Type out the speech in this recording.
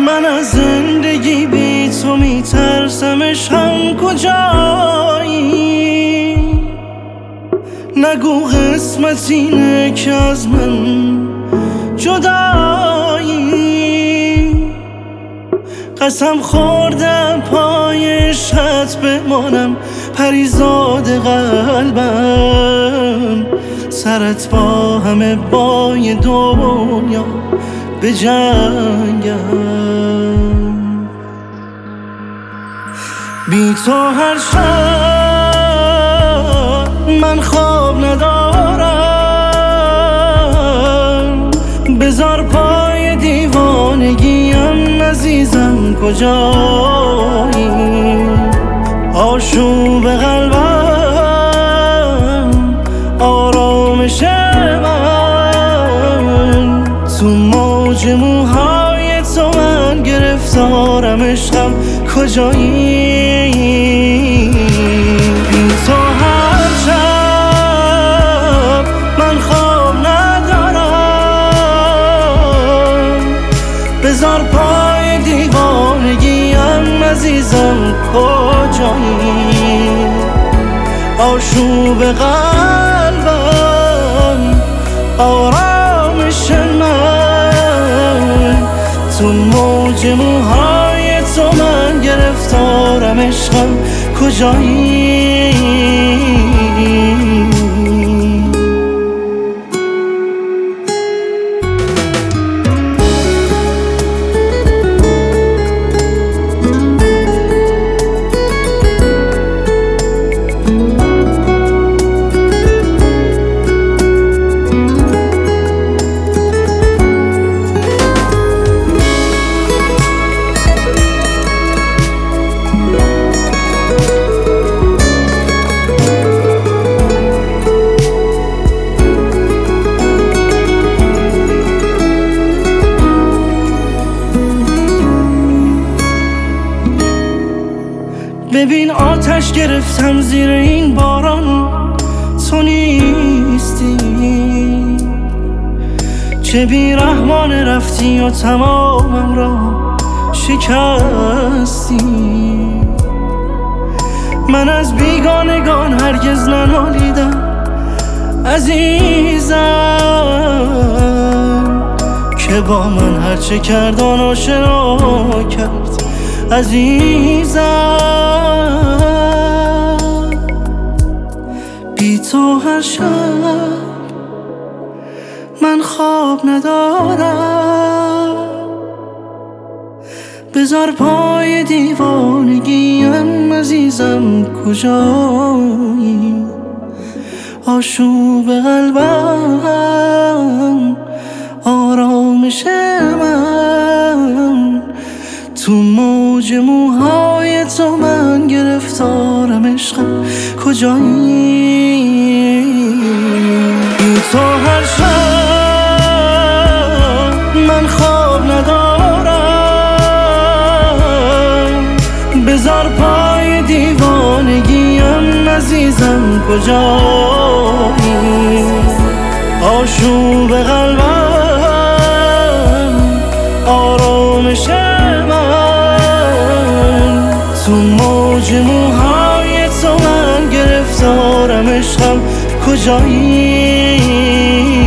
من از زندگی بی تو میترسمش، هم کجایی؟ نگو قسمت اینه که از من جدایی. قسم خوردم پای عشقت بمانم، پریزاد قلبم. سرت با همه بای دنیا به جنگم. بی تو هر شب من خواب ندارم. بذار پای دیوانگیم عزیزم، کجایی؟ آشوب قلبم، آرامش من، تو موج موهای تو من گرفتارم عشقم، کجایی؟ بی تو هر شب من خواب ندارم. بذار پای دیوانگیم عزیزم، کجایی؟ آشوب قلبم، آرامش من، تو موج موهای تو من گرفتارم عشقم، کجایی؟ ببین آتش گرفتم زیر این باران، تو نیستی. چه بیرحمانه رفتی و تمامم را شکستی. من از بیگانگان هرگز ننالیدم عزیزم، که با من هرچه کرد آن آشنا کرد عزیزم. بی تو هر شب من خواب ندارم. بذار پای دیوانگیم عزیزم، کجایی؟ آشوب قلبم، آرامش من، تو موج موهای تو من گرفتارم عشقم، کجایی؟ بی تو هر شب من خواب ندارم. بذار پای دیوانگیم عزیزم، کجایی؟ آشوب قلبم، آرامش من، تو موج موهای تو من گرفتارم عشقم، کجایی؟